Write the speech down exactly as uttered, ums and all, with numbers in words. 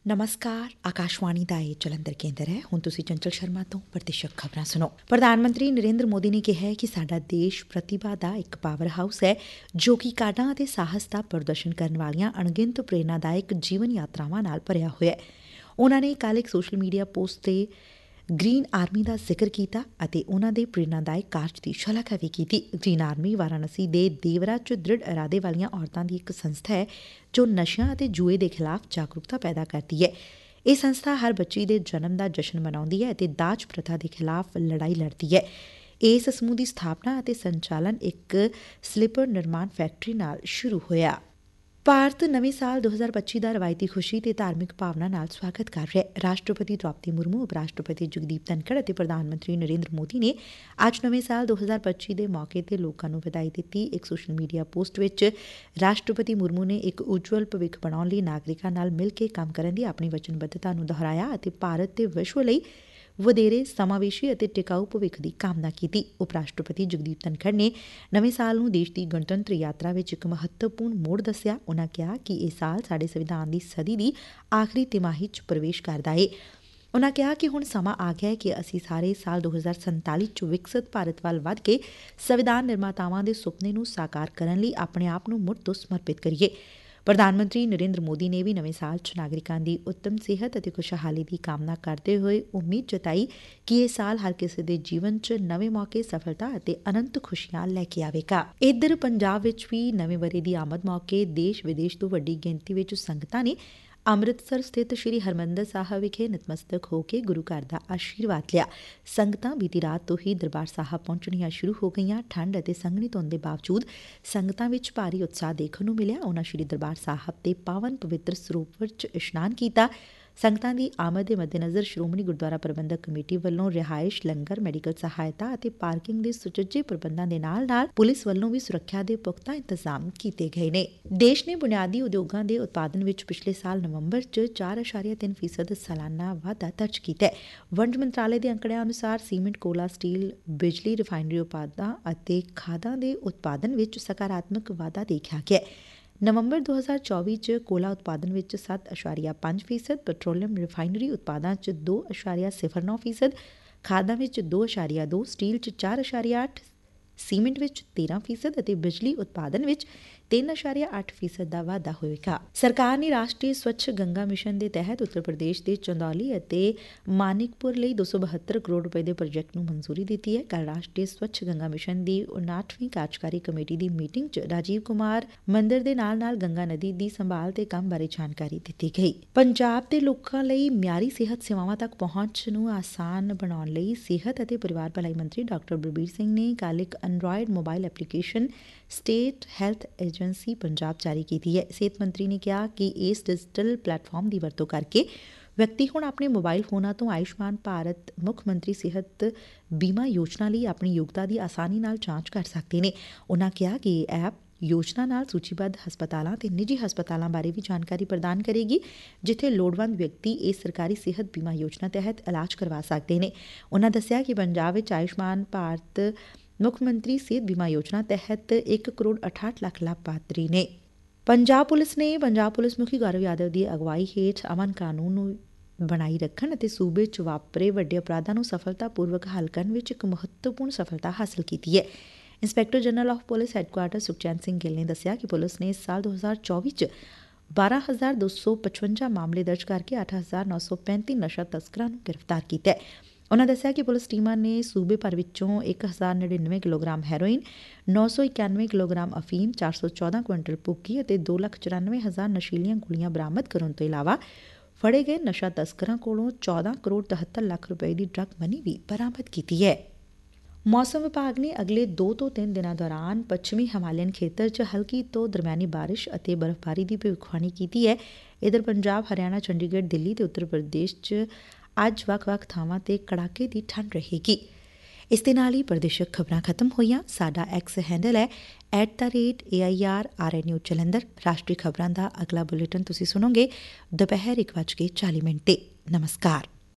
ਨਮਸਕਾਰ ਆਕਾਸ਼ਵਾਣੀ ਦਾ ਇਹ ਜਲੰਧਰ ਕੇਂਦਰ ਹੈ। ਹੁਣ ਤੁਸੀਂ ਚੰਚਲ ਸ਼ਰਮਾ ਤੋਂ ਪ੍ਰਤੀਸ਼ਤ ਖਬਰਾਂ ਸੁਣੋ। ਪ੍ਰਧਾਨ ਮੰਤਰੀ ਨਰਿੰਦਰ ਮੋਦੀ ਨੇ ਕਿਹਾ ਹੈ ਕਿ ਸਾਡਾ ਦੇਸ਼ ਪ੍ਰਤਿਭਾ ਦਾ ਇੱਕ ਪਾਵਰ ਹਾਊਸ ਹੈ ਜੋ ਕਿ ਕਾਢਾਂ ਅਤੇ ਸਾਹਸ ਦਾ ਪ੍ਰਦਰਸ਼ਨ ਕਰਨ ਵਾਲੀਆਂ ਅਣਗਿਣਤ ਪ੍ਰੇਰਨਾਦਾਇਕ ਜੀਵਨ ਯਾਤਰਾਵਾਂ ਨਾਲ ਭਰਿਆ ਹੋਇਆ ਹੈ। ਉਨ੍ਹਾਂ ਨੇ ਕੱਲ੍ਹ ਇੱਕ ਸੋਸ਼ਲ ਮੀਡੀਆ ਪੋਸਟ ਤੇ ਗ੍ਰੀਨ ਆਰਮੀ ਦਾ ਜ਼ਿਕਰ ਕੀਤਾ ਅਤੇ ਉਨ੍ਹਾਂ ਦੇ ਪ੍ਰੇਰਨਾਦਾਇਕ ਕਾਰਜ ਦੀ ਸ਼ਲਾਘਾ ਵੀ ਕੀਤੀ। ਗ੍ਰੀਨ ਆਰਮੀ ਵਾਰਾਣਸੀ ਦੇ ਦੇਵਰਾ 'ਚ ਦ੍ਰਿੜ ਇਰਾਦੇ ਵਾਲੀਆਂ ਔਰਤਾਂ ਦੀ ਇੱਕ ਸੰਸਥਾ ਹੈ ਜੋ ਨਸ਼ਿਆਂ ਅਤੇ ਜੂਏ ਦੇ ਖਿਲਾਫ ਜਾਗਰੂਕਤਾ ਪੈਦਾ ਕਰਦੀ ਹੈ। ਇਹ ਸੰਸਥਾ ਹਰ ਬੱਚੀ ਦੇ ਜਨਮ ਦਾ ਜਸ਼ਨ ਮਨਾਉਂਦੀ ਹੈ ਅਤੇ ਦਾਜ ਪ੍ਰਥਾ ਦੇ ਖਿਲਾਫ ਲੜਾਈ ਲੜਦੀ ਹੈ। ਇਸ ਸਮੂਹ ਦੀ ਸਥਾਪਨਾ ਅਤੇ ਸੰਚਾਲਨ ਇੱਕ ਸਲੀਪਰ ਨਿਰਮਾਣ ਫੈਕਟਰੀ ਨਾਲ ਸ਼ੁਰੂ ਹੋਇਆ। ਭਾਰਤ ਨਵੇਂ ਸਾਲ ਦੋ ਹਜ਼ਾਰ ਪੱਚੀ ਦਾ ਰਵਾਇਤੀ ਖੁਸ਼ੀ ਤੇ ਧਾਰਮਿਕ ਭਾਵਨਾ ਨਾਲ ਸਵਾਗਤ ਕਰ ਰਿਹਾ ਹੈ। ਰਾਸ਼ਟਰਪਤੀ ਦ੍ਰੌਪਦੀ ਮੁਰਮੂ, ਉਪ ਰਾਸ਼ਟਰਪਤੀ ਜਗਦੀਪ ਧਨਖੜ ਅਤੇ ਪ੍ਰਧਾਨ ਮੰਤਰੀ ਨਰਿੰਦਰ ਮੋਦੀ ਨੇ ਅੱਜ ਨਵੇਂ ਸਾਲ ਦੋ ਹਜ਼ਾਰ ਪੱਚੀ ਦੇ ਮੌਕੇ ਤੇ ਲੋਕਾਂ ਨੂੰ ਵਧਾਈ ਦਿੱਤੀ। ਇੱਕ ਸੋਸ਼ਲ ਮੀਡੀਆ ਪੋਸਟ ਵਿੱਚ ਰਾਸ਼ਟਰਪਤੀ ਮੁਰਮੂ ਨੇ ਇੱਕ ਉਜਵਲ ਭਵਿੱਖ ਬਣਾਉਣ ਲਈ ਨਾਗਰਿਕਾਂ ਨਾਲ ਮਿਲ ਕੇ ਕੰਮ ਕਰਨ ਦੀ ਆਪਣੀ ਵਚਨਬੱਧਤਾ ਨੂੰ ਦੁਹਰਾਇਆ ਅਤੇ ਭਾਰਤ ਤੇ ਵਿਸ਼ਵ ਲਈ ਵਧੇਰੇ ਸਮਾਵੇਸ਼ੀ ਅਤੇ ਟਿਕਾਊ ਭਵਿੱਖ ਦੀ ਕਾਮਨਾ ਕੀਤੀ। ਉਪ ਰਾਸ਼ਟਰਪਤੀ ਜਗਦੀਪ ਧਨਖੜ ਨੇ ਨਵੇਂ ਸਾਲ ਨੂੰ ਦੇਸ਼ ਦੀ ਗਣਤੰਤਰ ਯਾਤਰਾ ਵਿੱਚ ਇੱਕ ਮਹੱਤਵਪੂਰਨ ਮੋੜ ਦੱਸਿਆ। ਉਨ੍ਹਾਂ ਕਿਹਾ ਕਿ ਇਹ ਸਾਲ ਸਾਡੇ ਸੰਵਿਧਾਨ ਦੀ ਸਦੀ ਦੀ ਆਖਰੀ ਤਿਮਾਹੀ 'ਚ ਪ੍ਰਵੇਸ਼ ਕਰਦਾ ਏ। ਉਨ੍ਹਾਂ ਕਿਹਾ ਕਿ ਹੁਣ ਸਮਾਂ ਆ ਗਿਆ ਹੈ ਕਿ ਅਸੀਂ ਸਾਰੇ ਸਾਲ ਦੋ ਹਜ਼ਾਰ ਸੰਤਾਲੀ 'ਚ ਵਿਕਸਿਤ ਭਾਰਤ ਵੱਲ ਵੱਧ ਕੇ ਸੰਵਿਧਾਨ ਨਿਰਮਾਤਾਵਾਂ ਦੇ ਸੁਪਨੇ ਨੂੰ ਸਾਕਾਰ ਕਰਨ ਲਈ ਆਪਣੇ ਆਪ ਨੂੰ ਮੁੜ ਤੋਂ ਸਮਰਪਿਤ ਕਰੀਏ। ਪ੍ਰਧਾਨ ਮੰਤਰੀ ਨਰਿੰਦਰ ਮੋਦੀ ਨੇ ਵੀ ਨਵੇਂ ਸਾਲ 'ਚ ਨਾਗਰਿਕਾਂ ਦੀ ਉੱਤਮ ਸਿਹਤ ਅਤੇ ਖੁਸ਼ਹਾਲੀ ਦੀ ਕਾਮਨਾ ਕਰਦੇ ਹੋਏ ਉਮੀਦ ਜਤਾਈ ਕਿ ਇਹ ਸਾਲ ਹਰ ਕਿਸੇ ਦੇ ਜੀਵਨ 'ਚ ਨਵੇਂ ਮੌਕੇ, ਸਫਲਤਾ ਅਤੇ ਅਨੰਤ ਖੁਸ਼ੀਆਂ ਲੈ ਕੇ ਆਵੇਗਾ। ਇੱਧਰ ਪੰਜਾਬ ਵਿੱਚ ਵੀ ਨਵੇਂ ਵਰ੍ਹੇ ਦੀ ਆਮਦ ਮੌਕੇ ਦੇਸ਼ ਵਿਦੇਸ਼ ਤੋਂ ਵੱਡੀ ਗਿਣਤੀ ਵਿੱਚ ਸੰਗਤਾਂ ਨੇ ਅੰਮ੍ਰਿਤਸਰ ਸਥਿਤ ਸ੍ਰੀ ਹਰਿਮੰਦਰ ਸਾਹਿਬ ਵਿਖੇ ਨਤਮਸਤਕ ਹੋ ਕੇ ਗੁਰੂ ਘਰ ਦਾ ਆਸ਼ੀਰਵਾਦ ਲਿਆ। ਸੰਗਤਾਂ ਬੀਤੀ ਰਾਤ ਤੋਂ ਹੀ ਦਰਬਾਰ ਸਾਹਿਬ ਪਹੁੰਚਣੀਆਂ ਸ਼ੁਰੂ ਹੋ ਗਈਆਂ। ਠੰਡ ਅਤੇ ਸੰਘਣੀ ਧੁੰਦ ਦੇ ਬਾਵਜੂਦ ਸੰਗਤਾਂ ਵਿੱਚ ਭਾਰੀ ਉਤਸ਼ਾਹ ਦੇਖਣ ਨੂੰ ਮਿਲਿਆ। ਉਨ੍ਹਾਂ ਸ੍ਰੀ ਦਰਬਾਰ ਸਾਹਿਬ ਦੇ ਪਾਵਨ ਪਵਿੱਤਰ ਸਰੋਵਰ 'ਚ ਇਸ਼ਨਾਨ ਕੀਤਾ। ਸੰਗਤਾਂ ਦੀ ਆਮਦ ਦੇ ਮੱਦੇਨਜ਼ਰ ਸ਼੍ਰੋਮਣੀ ਗੁਰਦੁਆਰਾ ਪ੍ਰਬੰਧਕ ਕਮੇਟੀ ਵੱਲੋਂ ਰਿਹਾਇਸ਼, ਲੰਗਰ, ਮੈਡੀਕਲ ਸਹਾਇਤਾ ਅਤੇ ਪਾਰਕਿੰਗ ਦੇ ਸੁਚੱਜੇ ਪ੍ਰਬੰਧਾਂ ਦੇ ਨਾਲ-ਨਾਲ ਪੁਲਿਸ ਵੱਲੋਂ ਵੀ ਸੁਰੱਖਿਆ ਦੇ ਪੁਖਤਾ ਇੰਤਜ਼ਾਮ ਕੀਤੇ ਗਏ ਨੇ। ਦੇਸ਼ ਨੇ ਬੁਨਿਆਦੀ ਉਦਯੋਗਾਂ ਦੇ ਉਤਪਾਦਨ ਵਿੱਚ ਪਿਛਲੇ ਸਾਲ ਨਵੰਬਰ 'ਚ ਚਾਰ ਅਸ਼ਾਰੀਆ ਤਿੰਨ ਫੀਸਦ ਸਾਲਾਨਾ ਵਾਧਾ ਦਰਜ ਕੀਤਾ ਹੈ। ਵਣਜ ਮੰਤਰਾਲੇ ਦੇ ਅੰਕੜਿਆਂ ਅਨੁਸਾਰ ਸੀਮਿੰਟ, ਕੋਲਾ, ਸਟੀਲ, ਬਿਜਲੀ, ਰਿਫਾਇਨਰੀ ਉਤਪਾਦਾਂ ਅਤੇ ਖਾਦਾਂ ਦੇ ਉਤਪਾਦਨ ਵਿੱਚ ਸਕਾਰਾਤਮਕ ਵਾਧਾ ਦੇਖਿਆ ਗਿਆ। ਨਵੰਬਰ ਦੋ ਹਜ਼ਾਰ ਚੌਵੀ 'ਚ ਕੋਲਾ ਉਤਪਾਦਨ ਵਿੱਚ ਸੱਤ ਅਸ਼ਾਰੀਆ ਪੰਜ ਫੀਸਦ, ਪੈਟਰੋਲੀਅਮ ਰਿਫਾਇਨਰੀ ਉਤਪਾਦਾਂ 'ਚ ਦੋ ਅਸ਼ਾਰੀਆ ਸਿਫਰ ਨੌ ਫੀਸਦ, ਖਾਦਾਂ ਵਿੱਚ ਦੋ ਅਸ਼ਾਰੀਆ ਦੋ, ਸਟੀਲ 'ਚ ਚਾਰ ਅਸ਼ਾਰੀਆ ਅੱਠ, ਸੀਮਿੰਟ ਵਿੱਚ ਤੇਰਾਂ ਫੀਸਦ ਅਤੇ ਬਿਜਲੀ ਉਤਪਾਦਨ ਵਿੱਚ ਤਿੰਨ ਅਸ਼ਾਰੀਆ ਅੱਠ ਫੀਸਦ ਦਾ ਵਾਧਾ ਹੋਵੇਗਾ। ਸਰਕਾਰ ਨੇ ਰਾਸ਼ਟਰੀ ਸਵੱਛ ਗੰਗਾ ਮਿਸ਼ਨ ਦੇ ਤਹਿਤ ਉੱਤਰ ਪ੍ਰਦੇਸ਼ ਦੇ ਚੰਦੌਲੀ ਅਤੇ ਮਾਨਿਕਪੁਰ ਲਈ ਦੋ ਸੌ ਬਹੱਤਰ ਕਰੋੜ ਰੁਪਏ ਦੇ ਪ੍ਰੋਜੈਕਟ ਨੂੰ ਮਨਜ਼ੂਰੀ ਦਿੱਤੀ ਹੈ। ਕੱਲ੍ਹ ਰਾਸ਼ਟਰੀ ਸਵੱਛ ਗੰਗਾ ਮਿਸ਼ਨ ਦੀ ਉਨਾਹਠਵੀਂ ਕਾਰਜਕਾਰੀ ਕਮੇਟੀ ਦੀ ਮੀਟਿੰਗ 'ਚ ਰਾਜੀਵ ਕੁਮਾਰ ਮੰਦਰ ਦੇ ਨਾਲ-ਨਾਲ ਗੰਗਾ ਨਦੀ ਦੀ ਸੰਭਾਲ ਤੇ ਕੰਮ ਬਾਰੇ ਜਾਣਕਾਰੀ ਦਿੱਤੀ ਗਈ। ਪੰਜਾਬ ਦੇ ਲੋਕਾਂ ਲਈ ਮਿਆਰੀ ਸਿਹਤ ਸੇਵਾਵਾਂ ਤੱਕ ਪਹੁੰਚ ਨੂੰ ਆਸਾਨ ਬਣਾਉਣ ਲਈ ਸਿਹਤ ਅਤੇ ਪਰਿਵਾਰ ਭਲਾਈ ਮੰਤਰੀ ਡਾਕਟਰ ਬਲਬੀਰ ਸਿੰਘ ਨੇ ਕੱਲ੍ਹ ਇੱਕ Android mobile application state health agency Punjab ਜਾਰੀ ਕੀਤੀ ਹੈ। ਸਿਹਤ ਮੰਤਰੀ ਨੇ ਕਿਹਾ ਕਿ ਇਸ ਡਿਜੀਟਲ ਪਲੇਟਫਾਰਮ ਦੀ ਵਰਤੋਂ ਕਰਕੇ ਵਿਅਕਤੀ ਹੁਣ ਆਪਣੇ ਮੋਬਾਈਲ ਫੋਨਾਂ ਤੋਂ ਆਯੁਸ਼ਮਾਨ ਭਾਰਤ ਮੁੱਖ ਮੰਤਰੀ ਸਿਹਤ ਬੀਮਾ ਯੋਜਨਾ ਲਈ ਆਪਣੀ ਯੋਗਤਾ ਦੀ ਆਸਾਨੀ ਨਾਲ ਜਾਂਚ ਕਰ ਸਕਦੇ ਨੇ। ਉਨ੍ਹਾਂ ਕਿਹਾ ਕਿ ਇਹ ਐਪ ਯੋਜਨਾ ਨਾਲ ਸੂਚੀਬੱਧ ਹਸਪਤਾਲਾਂ ਤੇ ਨਿੱਜੀ ਹਸਪਤਾਲਾਂ ਬਾਰੇ ਵੀ ਜਾਣਕਾਰੀ ਪ੍ਰਦਾਨ ਕਰੇਗੀ, ਜਿੱਥੇ ਲੋੜਵੰਦ ਵਿਅਕਤੀ ਇਸ ਸਰਕਾਰੀ ਸਿਹਤ ਬੀਮਾ ਯੋਜਨਾ ਤਹਿਤ ਇਲਾਜ ਕਰਵਾ ਸਕਦੇ ਨੇ। ਉਨ੍ਹਾਂ ਦੱਸਿਆ ਕਿ ਪੰਜਾਬ ਵਿੱਚ ਆਯੁਸ਼ਮਾਨ ਭਾਰਤ ਮੁੱਖ ਮੰਤਰੀ ਸਿਹਤ ਬੀਮਾ ਯੋਜਨਾ ਤਹਿਤ ਇੱਕ ਕਰੋੜ ਅਠਾਹਠ ਲੱਖ ਲਾਭਪਾਤਰੀ ਨੇ। ਪੰਜਾਬ ਪੁਲਿਸ ਨੇ ਪੰਜਾਬ ਪੁਲਿਸ ਮੁਖੀ ਗੌਰਵ ਯਾਦਵ ਦੀ ਅਗਵਾਈ ਹੇਠ ਅਮਨ ਕਾਨੂੰਨ ਨੂੰ ਬਣਾਈ ਰੱਖਣ ਅਤੇ ਸੂਬੇ 'ਚ ਵਾਪਰੇ ਵੱਡੇ ਅਪਰਾਧਾਂ ਨੂੰ ਸਫਲਤਾਪੂਰਵਕ ਹੱਲ ਕਰਨ ਵਿੱਚ ਇੱਕ ਮਹੱਤਵਪੂਰਨ ਸਫਲਤਾ ਹਾਸਲ ਕੀਤੀ ਹੈ। Inspector general of police headquarter Sukhchain Singh Gill ਨੇ ਦੱਸਿਆ ਕਿ ਪੁਲਿਸ ਨੇ ਇਸ ਸਾਲ ਦੋ ਹਜ਼ਾਰ ਚੌਵੀ 'ਚ ਬਾਰਾਂ ਹਜ਼ਾਰ ਦੋ ਸੌ ਪਚਵੰਜਾ ਮਾਮਲੇ ਦਰਜ ਕਰਕੇ ਅੱਠ ਹਜ਼ਾਰ ਨੌ ਸੌ ਪੈਂਤੀ ਨਸ਼ਾ ਤਸਕਰਾਂ ਨੂੰ ਗ੍ਰਿਫਤਾਰ ਕੀਤਾ ਹੈ। ਉਨ੍ਹਾਂ ਦੱਸਿਆ ਕਿ ਪੁਲਿਸ ਟੀਮਾਂ ਨੇ ਸੂਬੇ ਭਰ ਵਿੱਚੋਂ ਇੱਕ ਹਜ਼ਾਰ ਨੜਿਨਵੇਂ ਕਿਲੋਗ੍ਰਾਮ ਹੈਰੋਇਨ, ਨੌ ਸੌ ਇਕਾਨਵੇਂ ਕਿਲੋਗ੍ਰਾਮ ਅਫੀਮ, ਚਾਰ ਸੌ ਚੌਦਾਂ ਕੁਇੰਟਲ ਭੁੱਕੀ ਅਤੇ ਦੋ ਲੱਖ ਚੁਰਾਨਵੇਂ ਹਜ਼ਾਰ ਨਸ਼ੀਲੀਆਂ ਗੋਲੀਆਂ ਬਰਾਮਦ ਕਰਨ ਤੋਂ ਇਲਾਵਾ ਫੜੇ ਗਏ ਨਸ਼ਾ ਤਸਕਰਾਂ ਕੋਲੋਂ ਚੌਦਾਂ ਕਰੋੜ ਤਿਹੱਤਰ ਲੱਖ ਰੁਪਏ ਦੀ ਡਰੱਗ ਮਨੀ ਵੀ ਬਰਾਮਦ ਕੀਤੀ ਹੈ। ਮੌਸਮ ਵਿਭਾਗ ਨੇ ਅਗਲੇ ਦੋ ਤੋਂ ਤਿੰਨ ਦਿਨਾਂ ਦੌਰਾਨ ਪੱਛਮੀ ਹਿਮਾਲਿਅਨ ਖੇਤਰ 'ਚ ਹਲਕੀ ਤੋਂ ਦਰਮਿਆਨੀ ਬਾਰਿਸ਼ ਅਤੇ ਬਰਫ਼ਬਾਰੀ ਦੀ ਭਵਿੱਖਬਾਣੀ ਕੀਤੀ ਹੈ। ਇੱਧਰ ਪੰਜਾਬ, ਹਰਿਆਣਾ, ਚੰਡੀਗੜ੍ਹ, ਦਿੱਲੀ ਤੇ ਉੱਤਰ ਪ੍ਰਦੇਸ਼ 'ਚ ਅੱਜ ਵੱਖ-ਵੱਖ ਥਾਵਾਂ ਤੇ ਕੜਾਕੇ ਦੀ ਠੰਡ ਰਹੇਗੀ। ਇਸ ਦੇ ਨਾਲ ਹੀ ਪ੍ਰਦੇਸ਼ਕ ਖਬਰਾਂ ਖਤਮ ਹੋਈਆਂ। ਸਾਡਾ ਐਕਸ ਹੈਂਡਲ ਹੈ at the rate A I R R N U Jalandhar. ਰਾਸ਼ਟਰੀ ਖਬਰਾਂ ਦਾ ਅਗਲਾ ਬੁਲੇਟਿਨ ਤੁਸੀਂ ਸੁਣੋਗੇ ਦੁਪਹਿਰ ਇੱਕ ਵੱਜ ਕੇ ਚਾਲੀ ਮਿੰਟ ਤੇ। ਨਮਸਕਾਰ।